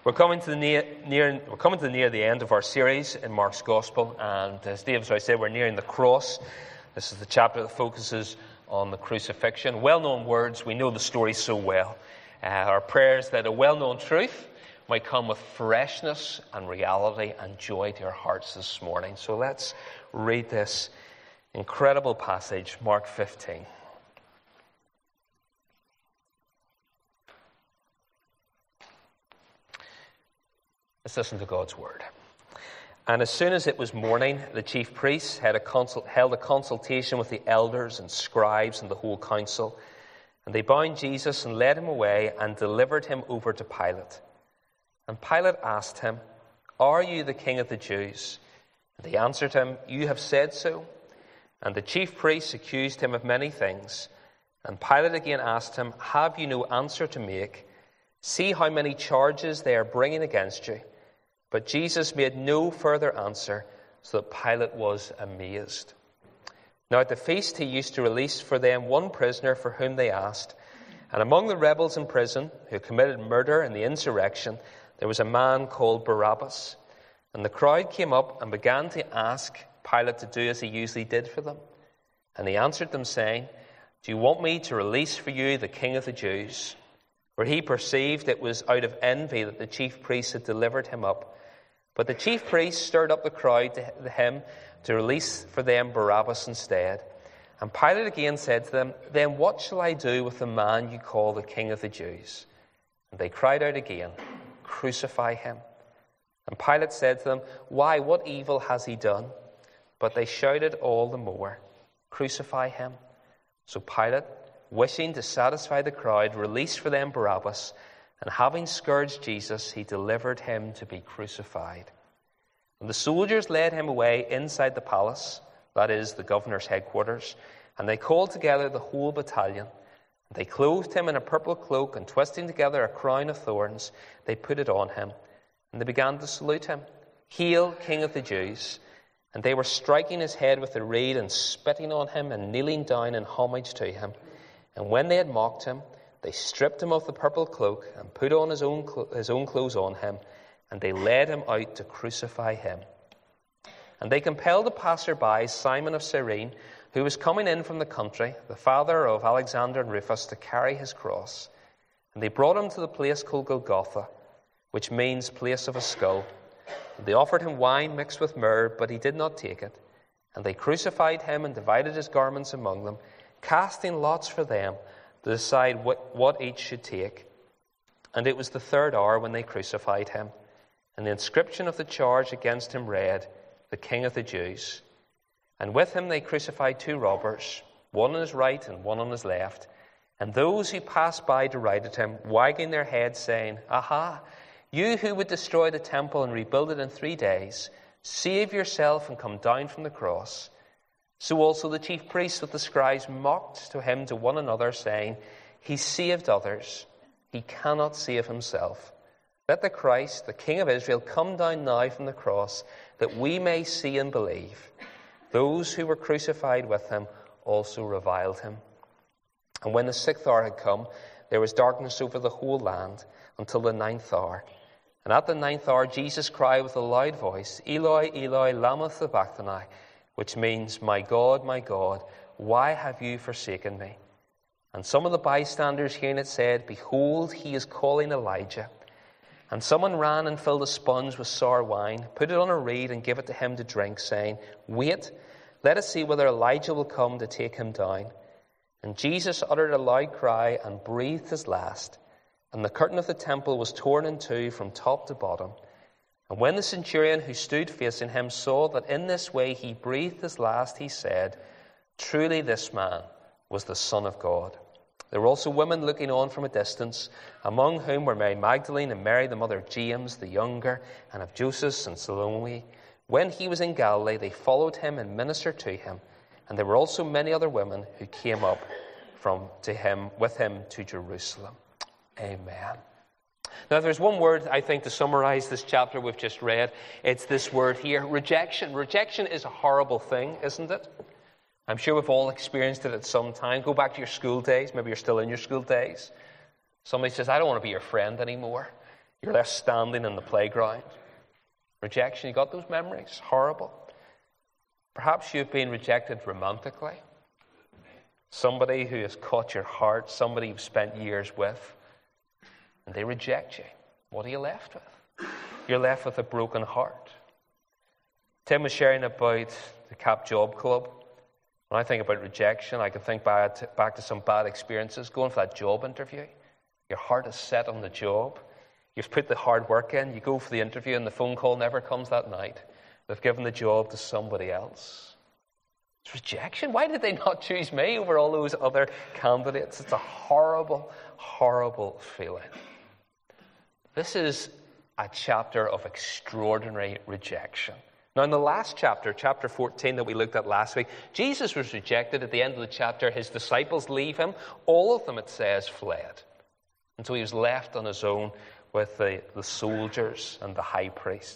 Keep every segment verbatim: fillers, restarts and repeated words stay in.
We're coming to the near, near we're coming to the near the end of our series in Mark's Gospel, and as David so I said, we're nearing the cross. This is the chapter that focuses on the crucifixion. Well-known words, we know the story so well. Uh, our prayers that a well-known truth might come with freshness and reality and joy to our hearts this morning. So let's read this incredible passage, Mark fifteen. Let's listen to God's word. And as soon as it was morning, the chief priests had a consult, held a consultation with the elders and scribes and the whole council. And they bound Jesus and led him away and delivered him over to Pilate. And Pilate asked him, "Are you the king of the Jews?" And they answered him, "You have said so." And the chief priests accused him of many things. And Pilate again asked him, "Have you no answer to make? See how many charges they are bringing against you." But Jesus made no further answer, so that Pilate was amazed. Now at the feast he used to release for them one prisoner for whom they asked. And among the rebels in prison who committed murder in the insurrection, there was a man called Barabbas. And the crowd came up and began to ask Pilate to do as he usually did for them. And he answered them, saying, "Do you want me to release for you the king of the Jews?" For he perceived it was out of envy that the chief priests had delivered him up. But the chief priests stirred up the crowd to him to release for them Barabbas instead. And Pilate again said to them, "Then what shall I do with the man you call the king of the Jews?" And they cried out again, "Crucify him." And Pilate said to them, "Why, what evil has he done?" But they shouted all the more, "Crucify him." So Pilate, wishing to satisfy the crowd, released for them Barabbas, and having scourged Jesus, he delivered him to be crucified. And the soldiers led him away inside the palace, that is, the governor's headquarters, and they called together the whole battalion. And they clothed him in a purple cloak, and twisting together a crown of thorns, they put it on him. And they began to salute him, "Hail, King of the Jews!" And they were striking his head with a reed, and spitting on him, and kneeling down in homage to him. And when they had mocked him, they stripped him of the purple cloak and put on his own, his own clothes on him, and they led him out to crucify him. And they compelled a passer-by, Simon of Cyrene, who was coming in from the country, the father of Alexander and Rufus, to carry his cross. And they brought him to the place called Golgotha, which means place of a skull. And they offered him wine mixed with myrrh, but he did not take it. And they crucified him and divided his garments among them, casting lots for them to decide what, what each should take. And it was the third hour when they crucified him. And the inscription of the charge against him read, "The King of the Jews." And with him they crucified two robbers, one on his right and one on his left. And those who passed by derided him, wagging their heads, saying, "Aha, you who would destroy the temple and rebuild it in three days, save yourself and come down from the cross." So also the chief priests with the scribes mocked to him to one another, saying, "He saved others. He cannot save himself. Let the Christ, the King of Israel, come down now from the cross, that we may see and believe." Those who were crucified with him also reviled him. And when the sixth hour had come, there was darkness over the whole land until the ninth hour. And at the ninth hour Jesus cried with a loud voice, "Eloi, Eloi, lama sabachthani," which means, "My God, my God, why have you forsaken me?" And some of the bystanders hearing it said, "Behold, he is calling Elijah." And someone ran and filled a sponge with sour wine, put it on a reed and gave it to him to drink, saying, "Wait, let us see whether Elijah will come to take him down." And Jesus uttered a loud cry and breathed his last. And the curtain of the temple was torn in two from top to bottom. And when the centurion who stood facing him saw that in this way he breathed his last, he said, "Truly this man was the Son of God." There were also women looking on from a distance, among whom were Mary Magdalene and Mary the mother of James the younger, and of Joseph and Salome. When he was in Galilee, they followed him and ministered to him. And there were also many other women who came up from to him with him to Jerusalem. Amen. Now, there's one word, I think, to summarize this chapter we've just read. It's this word here, rejection. Rejection is a horrible thing, isn't it? I'm sure we've all experienced it at some time. Go back to your school days. Maybe you're still in your school days. Somebody says, "I don't want to be your friend anymore." You're left standing in the playground. Rejection, you got those memories? Horrible. Perhaps you've been rejected romantically. Somebody who has caught your heart, somebody you've spent years with, and they reject you. What are you left with? You're left with a broken heart. Tim was sharing about the Cap Job Club. When I think about rejection, I can think back to, back to some bad experiences. Going for that job interview. Your heart is set on the job. You've put the hard work in. You go for the interview and the phone call never comes that night. They've given the job to somebody else. It's rejection. Why did they not choose me over all those other candidates? It's a horrible, horrible feeling. This is a chapter of extraordinary rejection. Now, in the last chapter, chapter fourteen that we looked at last week, Jesus was rejected. At the end of the chapter, his disciples leave him. All of them, it says, fled. And so he was left on his own with the, the soldiers and the high priest.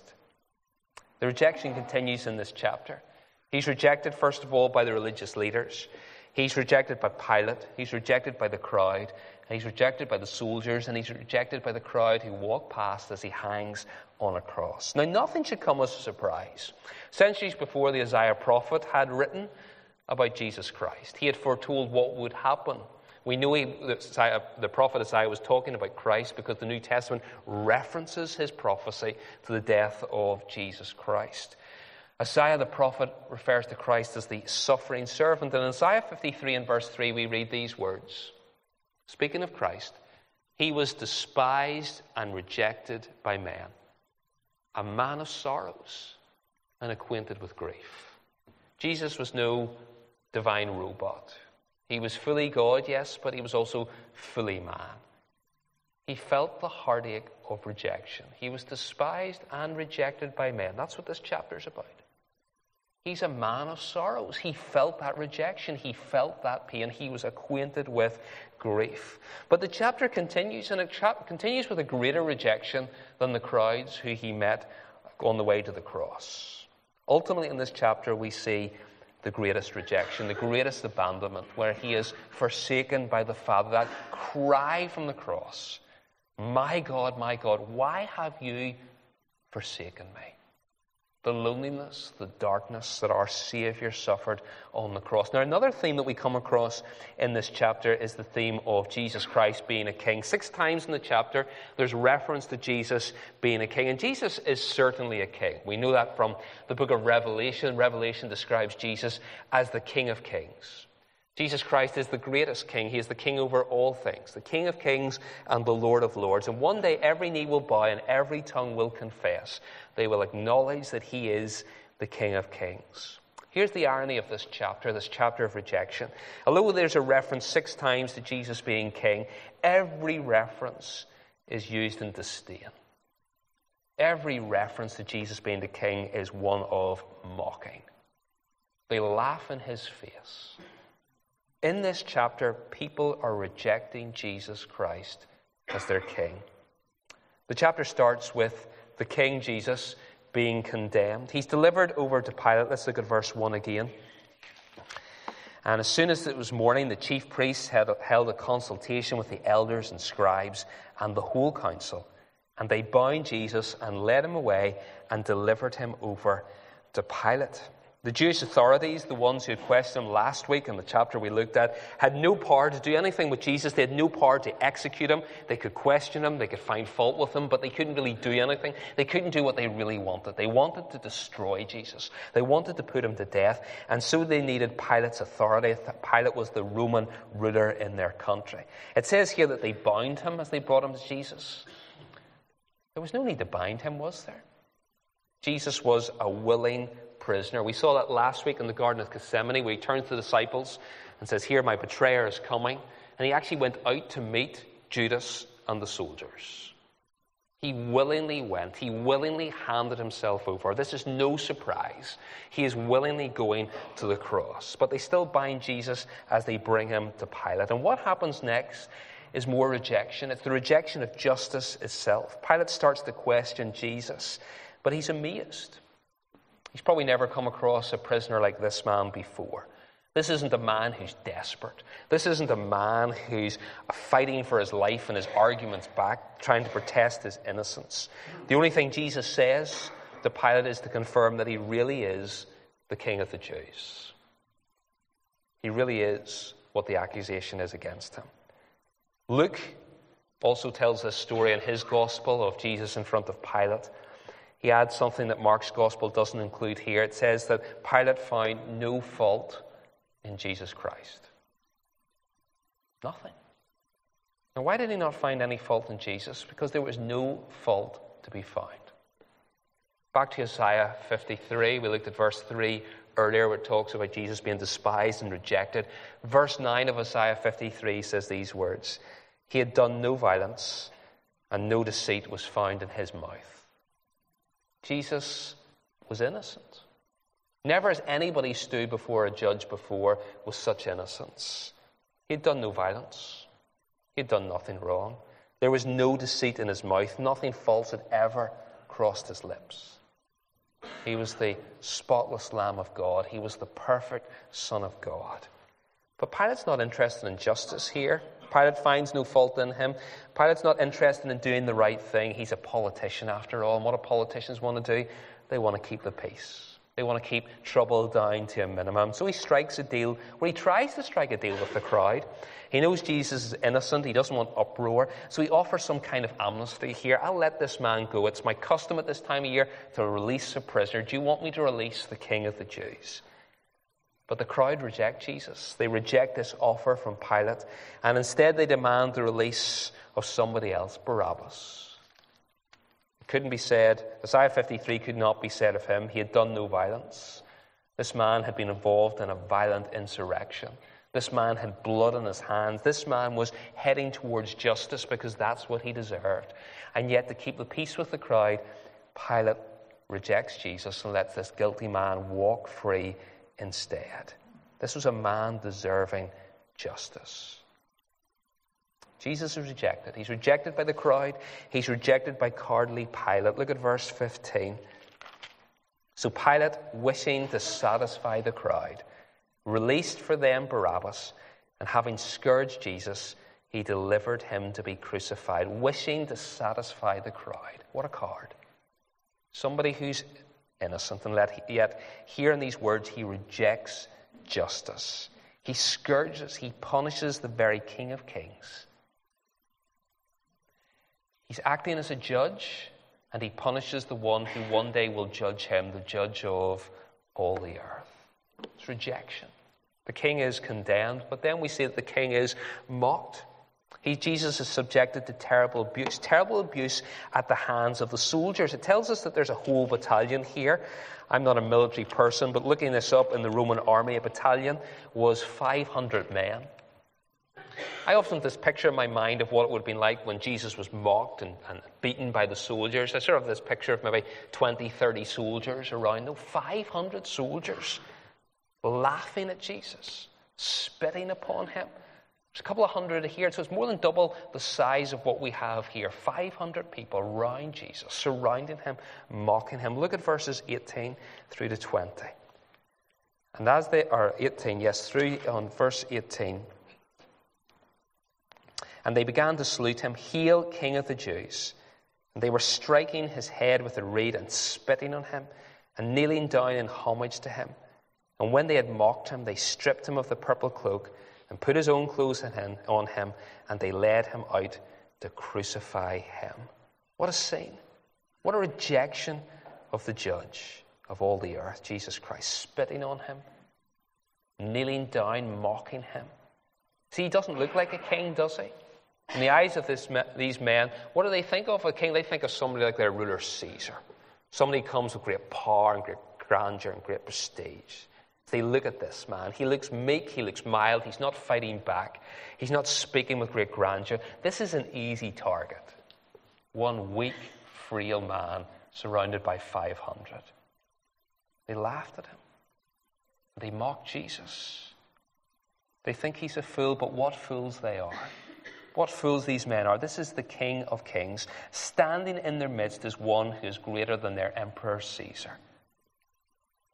The rejection continues in this chapter. He's rejected, first of all, by the religious leaders. He's rejected by Pilate. He's rejected by the crowd. And he's rejected by the soldiers. And he's rejected by the crowd who walk past as he hangs on a cross. Now, nothing should come as a surprise. Centuries before, the Isaiah prophet had written about Jesus Christ. He had foretold what would happen. We know he, the, the prophet Isaiah was talking about Christ because the New Testament references his prophecy to the death of Jesus Christ. Isaiah the prophet refers to Christ as the suffering servant. And in Isaiah fifty-three and verse three, we read these words. Speaking of Christ, he was despised and rejected by men, a man of sorrows and acquainted with grief. Jesus was no divine robot. He was fully God, yes, but he was also fully man. He felt the heartache of rejection. He was despised and rejected by men. That's what this chapter is about. He's a man of sorrows. He felt that rejection. He felt that pain. He was acquainted with grief. But the chapter continues, and it tra- continues with a greater rejection than the crowds who he met on the way to the cross. Ultimately, in this chapter, we see the greatest rejection, the greatest abandonment, where he is forsaken by the Father. That cry from the cross, my God, my God, why have you forsaken me? The loneliness, the darkness that our Savior suffered on the cross. Now, another theme that we come across in this chapter is the theme of Jesus Christ being a king. Six times in the chapter, there's reference to Jesus being a king. And Jesus is certainly a king. We know that from the book of Revelation. Revelation describes Jesus as the King of Kings. Jesus Christ is the greatest king. He is the king over all things, the King of kings and the Lord of lords. And one day every knee will bow and every tongue will confess. They will acknowledge that he is the King of kings. Here's the irony of this chapter, this chapter of rejection. Although there's a reference six times to Jesus being king, every reference is used in disdain. Every reference to Jesus being the king is one of mocking. They laugh in his face. In this chapter, people are rejecting Jesus Christ as their king. The chapter starts with the King Jesus being condemned. He's delivered over to Pilate. Let's look at verse one again. And as soon as it was morning, the chief priests had held a consultation with the elders and scribes and the whole council. And they bound Jesus and led him away and delivered him over to Pilate. The Jewish authorities, the ones who had questioned him last week in the chapter we looked at, had no power to do anything with Jesus. They had no power to execute him. They could question him. They could find fault with him, but they couldn't really do anything. They couldn't do what they really wanted. They wanted to destroy Jesus. They wanted to put him to death, and so they needed Pilate's authority. Pilate was the Roman ruler in their country. It says here that they bound him as they brought him to Jesus. There was no need to bind him, was there? Jesus was a willing prisoner. We saw that last week in the Garden of Gethsemane, where he turns to the disciples and says, here, my betrayer is coming. And he actually went out to meet Judas and the soldiers. He willingly went. He willingly handed himself over. This is no surprise. He is willingly going to the cross. But they still bind Jesus as they bring him to Pilate. And what happens next is more rejection. It's the rejection of justice itself. Pilate starts to question Jesus, but he's amazed. He's probably never come across a prisoner like this man before. This isn't a man who's desperate. This isn't a man who's fighting for his life and his arguments back, trying to protest his innocence. The only thing Jesus says to Pilate is to confirm that he really is the King of the Jews. He really is what the accusation is against him. Luke also tells this story in his gospel of Jesus in front of Pilate. He adds something that Mark's gospel doesn't include here. It says that Pilate found no fault in Jesus Christ. Nothing. Now, why did he not find any fault in Jesus? Because there was no fault to be found. Back to Isaiah fifty-three, we looked at verse three earlier, where it talks about Jesus being despised and rejected. Verse nine of Isaiah fifty-three says these words: He had done no violence, and no deceit was found in his mouth. Jesus was innocent. Never has anybody stood before a judge before with such innocence. He had done no violence. He had done nothing wrong. There was no deceit in his mouth. Nothing false had ever crossed his lips. He was the spotless Lamb of God. He was the perfect Son of God. But Pilate's not interested in justice here. Pilate finds no fault in him. Pilate's not interested in doing the right thing. He's a politician after all. And what do politicians want to do? They want to keep the peace. They want to keep trouble down to a minimum. So he strikes a deal, where he tries to strike a deal with the crowd. He knows Jesus is innocent. He doesn't want uproar. So he offers some kind of amnesty here. I'll let this man go. It's my custom at this time of year to release a prisoner. Do you want me to release the King of the Jews? But the crowd reject Jesus. They reject this offer from Pilate. And instead they demand the release of somebody else, Barabbas. It couldn't be said, Isaiah fifty-three could not be said of him. He had done no violence. This man had been involved in a violent insurrection. This man had blood on his hands. This man was heading towards justice because that's what he deserved. And yet, to keep the peace with the crowd, Pilate rejects Jesus and lets this guilty man walk free instead. This was a man deserving justice. Jesus is rejected. He's rejected by the crowd. He's rejected by cowardly Pilate. Look at verse fifteen. So Pilate, wishing to satisfy the crowd, released for them Barabbas, and having scourged Jesus, he delivered him to be crucified, wishing to satisfy the crowd. What a coward. Somebody who's innocent, and yet here in these words he rejects justice. He scourges, he punishes the very King of Kings. He's acting as a judge, and he punishes the one who one day will judge him, the judge of all the earth. It's rejection. The king is condemned, but then we see that the king is mocked. He, Jesus is subjected to terrible abuse, terrible abuse at the hands of the soldiers. It tells us that there's a whole battalion here. I'm not a military person, but looking this up in the Roman army, a battalion was five hundred men. I often have this picture in my mind of what it would have been like when Jesus was mocked and, and beaten by the soldiers. I sort of have this picture of maybe twenty, thirty soldiers around. No, five hundred soldiers laughing at Jesus, spitting upon him. There's a couple of hundred here, so it's more than double the size of what we have here. five hundred people around Jesus, surrounding him, mocking him. Look at verses eighteen through to twenty. And as they are eighteen, yes, through on verse eighteen. And they began to salute him, "Hail, King of the Jews." And they were striking his head with a reed and spitting on him and kneeling down in homage to him. And when they had mocked him, they stripped him of the purple cloak and put his own clothes on him, and they led him out to crucify him. What a scene. What a rejection of the judge of all the earth, Jesus Christ, spitting on him, kneeling down, mocking him. See, he doesn't look like a king, does he? In the eyes of this, these men, what do they think of a king? They think of somebody like their ruler Caesar. Somebody who comes with great power and great grandeur and great prestige. They look at this man. He looks meek. He looks mild. He's not fighting back. He's not speaking with great grandeur. This is an easy target. One weak, frail man surrounded by five hundred. They laughed at him. They mocked Jesus. They think he's a fool, but what fools they are. What fools these men are. This is the King of Kings. Standing in their midst is one who is greater than their Emperor Caesar.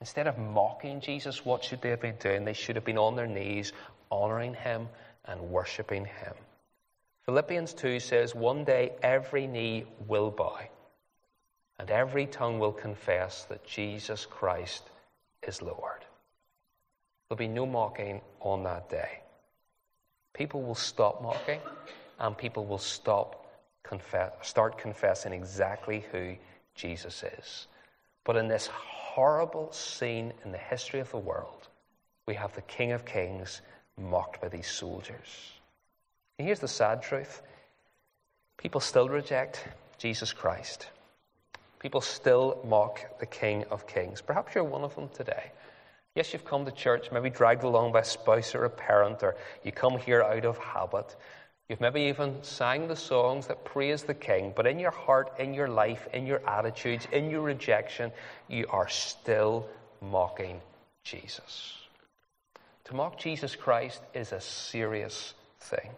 Instead of mocking Jesus, what should they have been doing? They should have been on their knees, honoring him and worshiping him. Philippians two says, one day every knee will bow and every tongue will confess that Jesus Christ is Lord. There'll be no mocking on that day. People will stop mocking and people will stop confess, start confessing exactly who Jesus is. But in this horrible scene in the history of the world, we have the King of Kings mocked by these soldiers. And here's the sad truth. People still reject Jesus Christ. People still mock the King of Kings. Perhaps you're one of them today. Yes, you've come to church, maybe dragged along by a spouse or a parent, or you come here out of habit. You've maybe even sang the songs that praise the King, but in your heart, in your life, in your attitudes, in your rejection, you are still mocking Jesus. To mock Jesus Christ is a serious thing.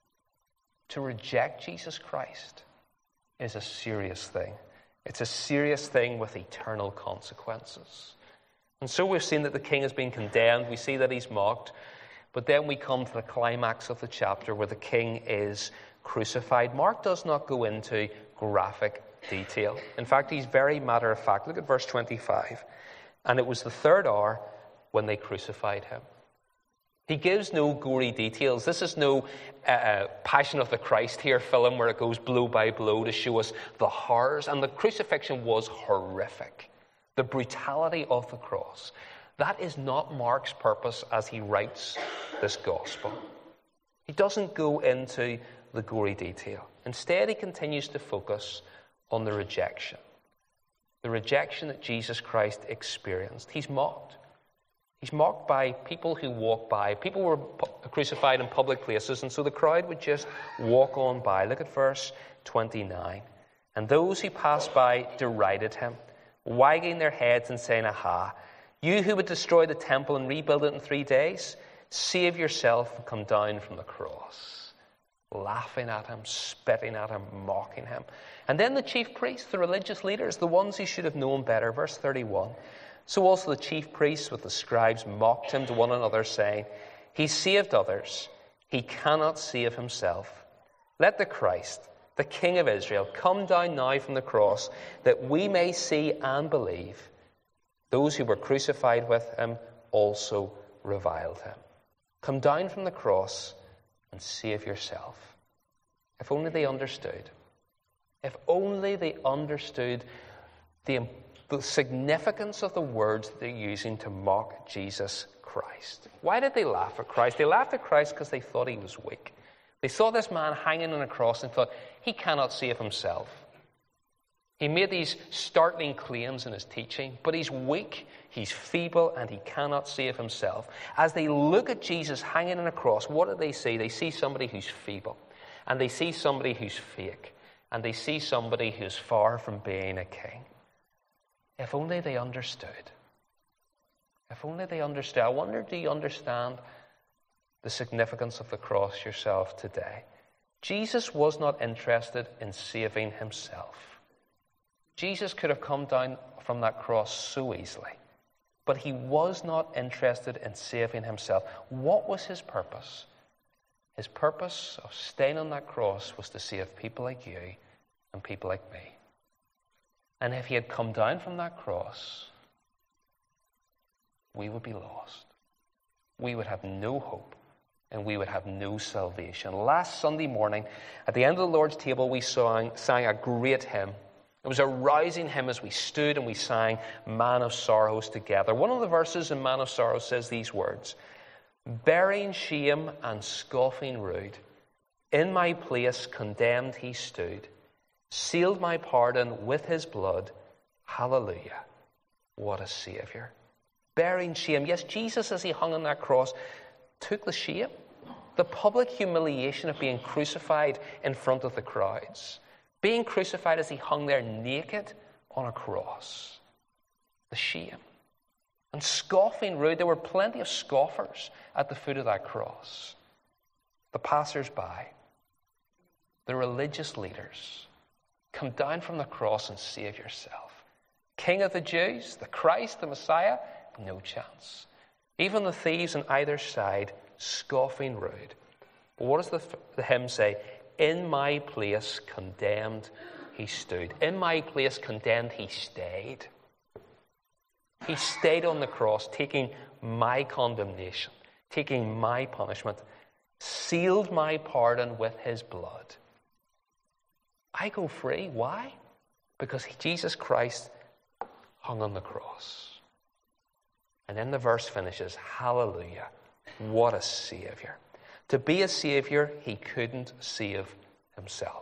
To reject Jesus Christ is a serious thing. It's a serious thing with eternal consequences. And so we've seen that the king has been condemned. We see that he's mocked. But then we come to the climax of the chapter where the king is crucified. Mark does not go into graphic detail. In fact, he's very matter of fact. Look at verse twenty-five. And it was the third hour when they crucified him. He gives no gory details. This is no uh, Passion of the Christ here film where it goes blow by blow to show us the horrors. And the crucifixion was horrific. The brutality of the cross. That is not Mark's purpose as he writes this gospel. He doesn't go into the gory detail. Instead, he continues to focus on the rejection. The rejection that Jesus Christ experienced. He's mocked. He's mocked by people who walk by. People were crucified in public places, and so the crowd would just walk on by. Look at verse twenty-nine. And those who passed by derided him, wagging their heads and saying, "Aha, you who would destroy the temple and rebuild it in three days, save yourself and come down from the cross." Laughing at him, spitting at him, mocking him. And then the chief priests, the religious leaders, the ones who should have known better. Verse thirty-one. So also the chief priests with the scribes mocked him to one another, saying, "He saved others. He cannot save himself. Let the Christ, the King of Israel, come down now from the cross, that we may see and believe." Those who were crucified with him also reviled him. Come down from the cross and save yourself. If only they understood. If only they understood the, the significance of the words that they're using to mock Jesus Christ. Why did they laugh at Christ? They laughed at Christ because they thought he was weak. They saw this man hanging on a cross and thought, he cannot save himself. He made these startling claims in his teaching, but he's weak, he's feeble, and he cannot save himself. As they look at Jesus hanging on a cross, what do they see? They see somebody who's feeble, and they see somebody who's fake, and they see somebody who's far from being a king. If only they understood. If only they understood. I wonder, do you understand the significance of the cross yourself today? Jesus was not interested in saving himself. Jesus could have come down from that cross so easily, but he was not interested in saving himself. What was his purpose? His purpose of staying on that cross was to save people like you and people like me. And if he had come down from that cross, we would be lost. We would have no hope, and we would have no salvation. Last Sunday morning, at the end of the Lord's table, we sang, sang a great hymn. It was a rousing hymn as we stood and we sang Man of Sorrows together. One of the verses in Man of Sorrows says these words, "Bearing shame and scoffing rude, in my place condemned he stood, sealed my pardon with his blood. Hallelujah, what a Savior." Bearing shame. Yes, Jesus, as he hung on that cross, took the shame, the public humiliation of being crucified in front of the crowds. Being crucified as he hung there naked on a cross. The shame. And scoffing rude. There were plenty of scoffers at the foot of that cross. The passers-by. The religious leaders. Come down from the cross and save yourself. King of the Jews, the Christ, the Messiah, no chance. Even the thieves on either side, scoffing rude. But what does the, the hymn say? In my place condemned he stood. In my place condemned he stayed. He stayed on the cross, taking my condemnation, taking my punishment, sealed my pardon with his blood. I go free. Why? Because Jesus Christ hung on the cross. And then the verse finishes, hallelujah, what a Savior. To be a Savior, he couldn't save himself.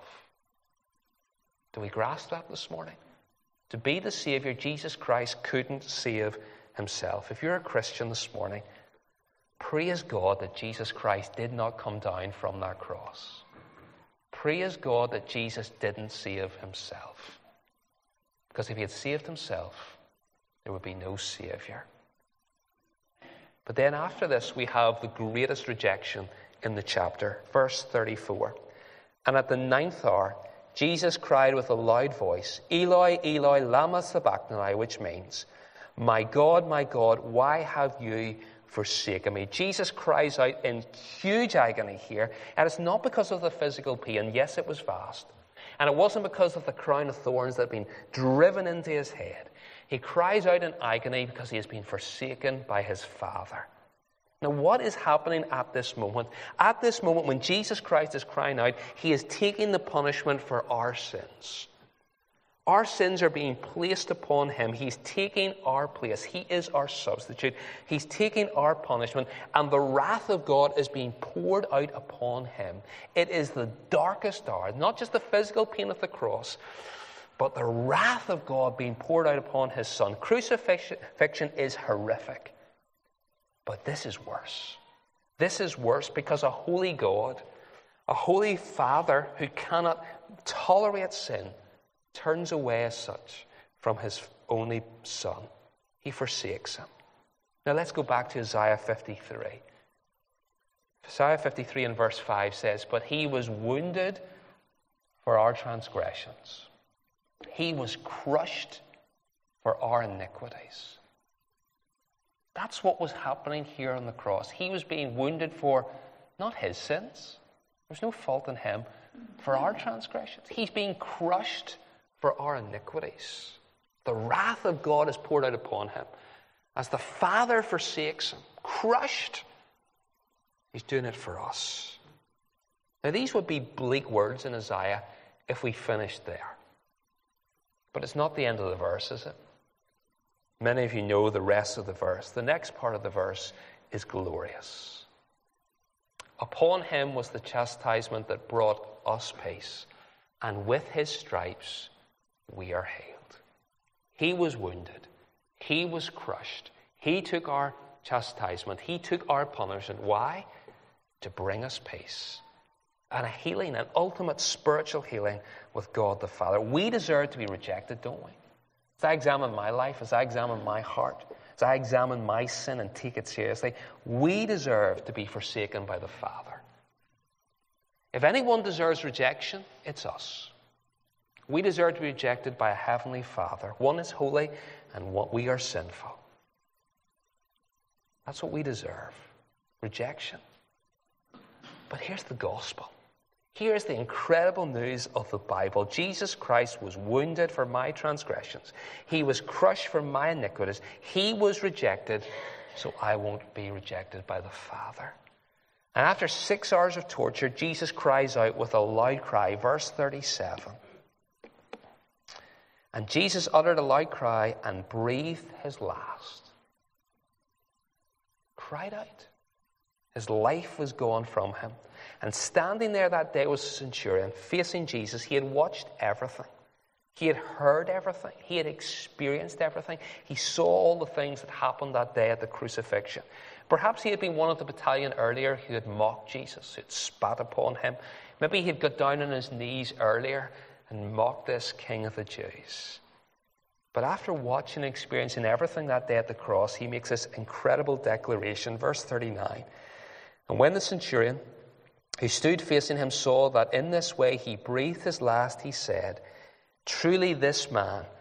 Do we grasp that this morning? To be the Savior, Jesus Christ couldn't save himself. If you're a Christian this morning, praise God that Jesus Christ did not come down from that cross. Praise God that Jesus didn't save himself. Because if he had saved himself, there would be no Savior. But then after this, we have the greatest rejection in the chapter. Verse thirty-four. And at the ninth hour, Jesus cried with a loud voice, Eloi, Eloi, lama sabachthani, which means, my God, my God, why have you forsaken me? Jesus cries out in huge agony here, and it's not because of the physical pain. Yes, it was vast. And it wasn't because of the crown of thorns that had been driven into his head. He cries out in agony because he has been forsaken by his Father. Now, what is happening at this moment? At this moment, when Jesus Christ is crying out, he is taking the punishment for our sins. Our sins are being placed upon him. He's taking our place. He is our substitute. He's taking our punishment, and the wrath of God is being poured out upon him. It is the darkest hour, not just the physical pain of the cross, but the wrath of God being poured out upon his Son. Crucifixion is horrific. But this is worse. This is worse because a holy God, a holy Father who cannot tolerate sin, turns away as such from his only Son. He forsakes him. Now let's go back to Isaiah fifty-three. Isaiah fifty-three in verse five says, but he was wounded for our transgressions. He was crushed for our iniquities. That's what was happening here on the cross. He was being wounded for not his sins. There's no fault in him. For our transgressions. He's being crushed for our iniquities. The wrath of God is poured out upon him. As the Father forsakes him, crushed, he's doing it for us. Now these would be bleak words in Isaiah if we finished there. But it's not the end of the verse, is it? Many of you know the rest of the verse. The next part of the verse is glorious. Upon him was the chastisement that brought us peace, and with his stripes we are healed. He was wounded. He was crushed. He took our chastisement. He took our punishment. Why? To bring us peace. And a healing, an ultimate spiritual healing with God the Father. We deserve to be rejected, don't we? As I examine my life, as I examine my heart, as I examine my sin and take it seriously, we deserve to be forsaken by the Father. If anyone deserves rejection, it's us. We deserve to be rejected by a heavenly Father. One is holy and one, we are sinful. That's what we deserve. Rejection. But here's the gospel. Here's the incredible news of the Bible. Jesus Christ was wounded for my transgressions. He was crushed for my iniquities. He was rejected, so I won't be rejected by the Father. And after six hours of torture, Jesus cries out with a loud cry. Verse thirty-seven. And Jesus uttered a loud cry and breathed his last. Cried out. His life was gone from him. And standing there that day was a centurion facing Jesus. He had watched everything. He had heard everything. He had experienced everything. He saw all the things that happened that day at the crucifixion. Perhaps he had been one of the battalion earlier who had mocked Jesus, who had spat upon him. Maybe he had got down on his knees earlier and mocked this King of the Jews. But after watching and experiencing everything that day at the cross, he makes this incredible declaration. Verse thirty-nine. And when the centurion who stood facing him saw that in this way he breathed his last, he said, truly this man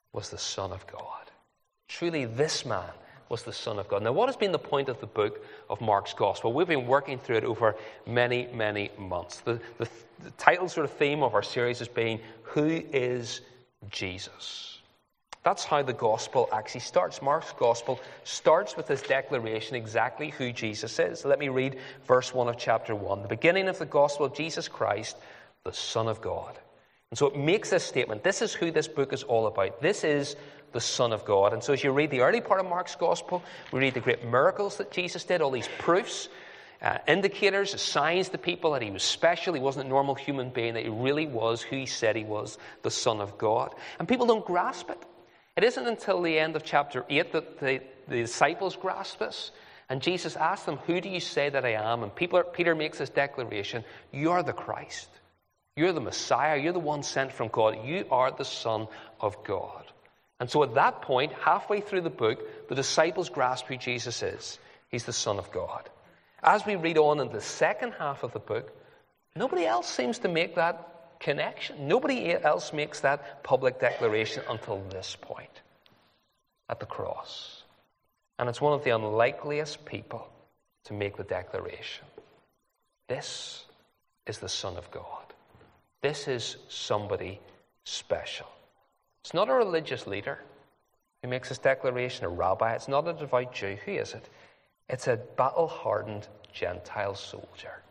was the Son of God. Truly, this man was the Son of God. Now, what has been the point of the book of Mark's Gospel? We've been working through it over many, many months. The, the, the title sort of theme of our series has been, Who is Jesus? That's how the Gospel actually starts. Mark's Gospel starts with this declaration exactly who Jesus is. Let me read verse one of chapter one. The beginning of the Gospel of Jesus Christ, the Son of God. And so it makes this statement. This is who this book is all about. This is the Son of God. And so as you read the early part of Mark's Gospel, we read the great miracles that Jesus did, all these proofs, uh, indicators, signs to people that he was special, he wasn't a normal human being, that he really was who he said he was, the Son of God. And people don't grasp it. It isn't until the end of chapter eight that the, the disciples grasp this. And Jesus asked them, who do you say that I am? And Peter, Peter makes this declaration, you're the Christ. You're the Messiah. You're the one sent from God. You are the Son of God. And so at that point, halfway through the book, the disciples grasp who Jesus is. He's the Son of God. As we read on in the second half of the book, nobody else seems to make that connection. Nobody else makes that public declaration until this point, at the cross. And it's one of the unlikeliest people to make the declaration. This is the Son of God. This is somebody special. It's not a religious leader who makes this declaration, a rabbi. It's not a devout Jew. Who is it? It's a battle-hardened Gentile soldier.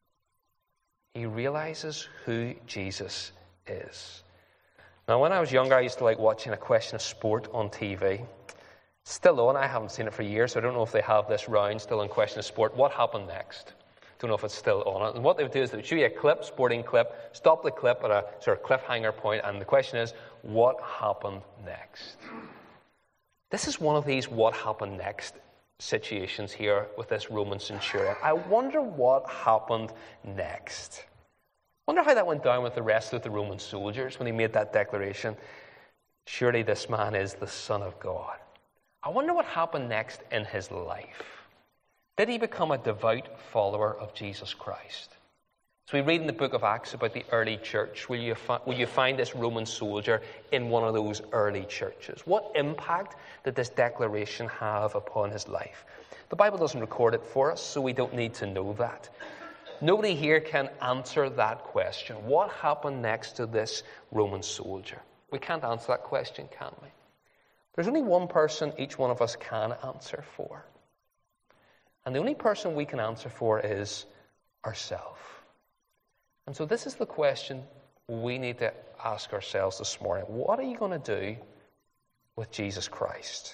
He realizes who Jesus is. Now, when I was younger, I used to like watching A Question of Sport on T V. Still on. I haven't seen it for years, so I don't know if they have this round still on Question of Sport. What happened next? Don't know if it's still on it. And what they would do is they would show you a clip, sporting clip, stop the clip at a sort of cliffhanger point, and the question is, what happened next? This is one of these what happened next situations here with this Roman centurion. I wonder what happened next. I wonder how that went down with the rest of the Roman soldiers when he made that declaration. Surely this man is the Son of God. I wonder what happened next in his life. Did he become a devout follower of Jesus Christ? So we read in the book of Acts about the early church. Will you, fi- will you find this Roman soldier in one of those early churches? What impact did this declaration have upon his life? The Bible doesn't record it for us, so we don't need to know that. Nobody here can answer that question. What happened next to this Roman soldier? We can't answer that question, can we? There's only one person each one of us can answer for. And the only person we can answer for is ourselves. And so this is the question we need to ask ourselves this morning. What are you going to do with Jesus Christ?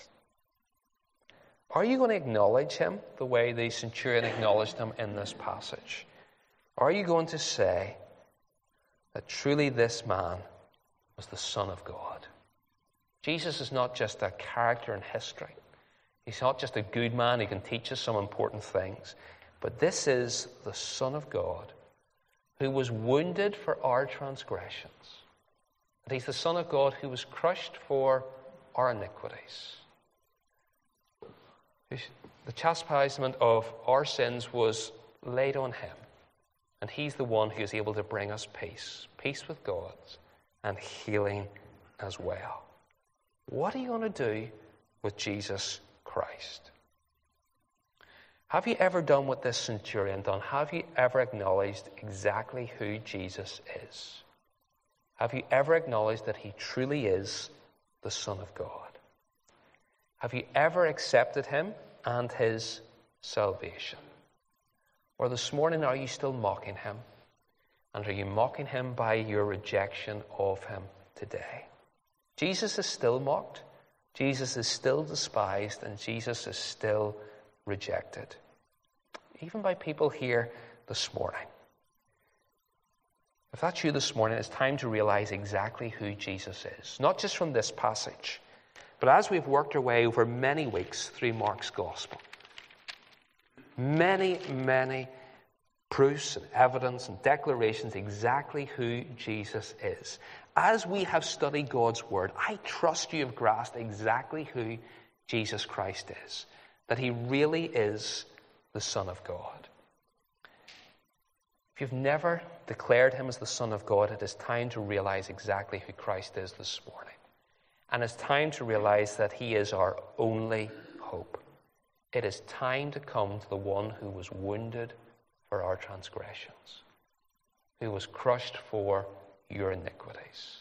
Are you going to acknowledge him the way the centurion acknowledged him in this passage? Are you going to say that truly this man was the Son of God? Jesus is not just a character in history. He's not just a good man who can teach us some important things. But this is the Son of God who was wounded for our transgressions. And he's the Son of God who was crushed for our iniquities. The chastisement of our sins was laid on him. And he's the one who is able to bring us peace. Peace with God and healing as well. What are you going to do with Jesus Christ? Have you ever done what this centurion done? Have you ever acknowledged exactly who Jesus is? Have you ever acknowledged that he truly is the Son of God? Have you ever accepted him and his salvation? Or this morning, are you still mocking him? And are you mocking him by your rejection of him today? Jesus is still mocked. Jesus is still despised. And Jesus is still rejected. Even by people here this morning. If that's you this morning, it's time to realize exactly who Jesus is. Not just from this passage, but as we've worked our way over many weeks through Mark's Gospel. Many, many proofs and evidence and declarations exactly who Jesus is. As we have studied God's Word, I trust you have grasped exactly who Jesus Christ is. That he really is the Son of God. If you've never declared him as the Son of God, it is time to realize exactly who Christ is this morning. And it's time to realize that he is our only hope. It is time to come to the one who was wounded for our transgressions, who was crushed for your iniquities.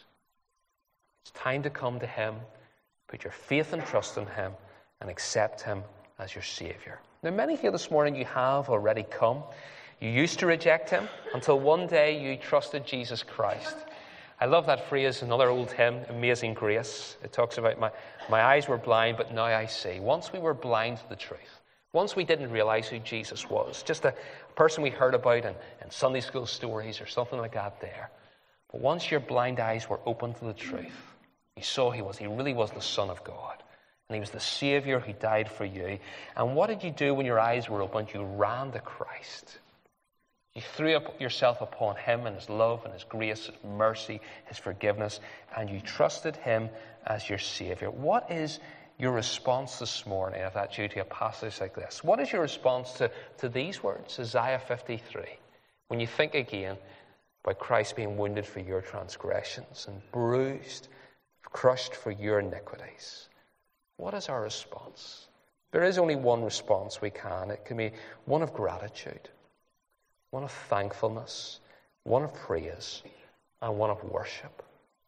It's time to come to him, put your faith and trust in him, and accept him as your Savior. Now, many here this morning, you have already come. You used to reject him until one day you trusted Jesus Christ. I love that phrase, another old hymn, Amazing Grace. It talks about my, my eyes were blind, but now I see. Once we were blind to the truth. Once we didn't realize who Jesus was. Just a person we heard about in, in Sunday school stories or something like that there. But once your blind eyes were open to the truth, you saw he was, he really was the Son of God. And he was the Savior who died for you. And what did you do when your eyes were opened? You ran to Christ. You threw up yourself upon him and his love and his grace, his mercy, his forgiveness, and you trusted him as your Savior. What is your response this morning, if that's you, to a passage like this? What is your response to, to these words, Isaiah fifty-three, when you think again about Christ being wounded for your transgressions and bruised, crushed for your iniquities? What is our response? There is only one response we can. It can be one of gratitude, one of thankfulness, one of praise, and one of worship.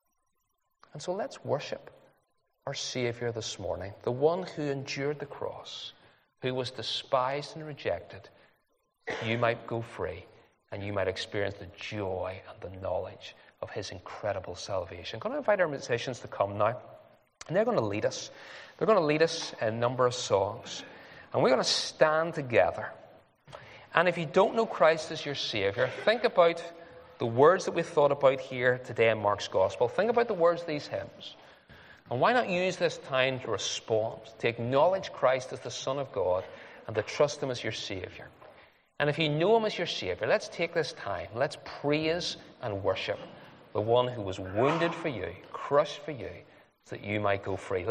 And so let's worship our Savior this morning, the one who endured the cross, who was despised and rejected, that you might go free and you might experience the joy and the knowledge of his incredible salvation. I'm going to invite our musicians to come now, and they're going to lead us. They're going to lead us in a number of songs, and we're going to stand together. And if you don't know Christ as your Savior, think about the words that we've thought about here today in Mark's Gospel. Think about the words of these hymns. And why not use this time to respond, to acknowledge Christ as the Son of God, and to trust him as your Savior. And if you know him as your Savior, let's take this time. Let's praise and worship the one who was wounded for you, crushed for you, so that you might go free.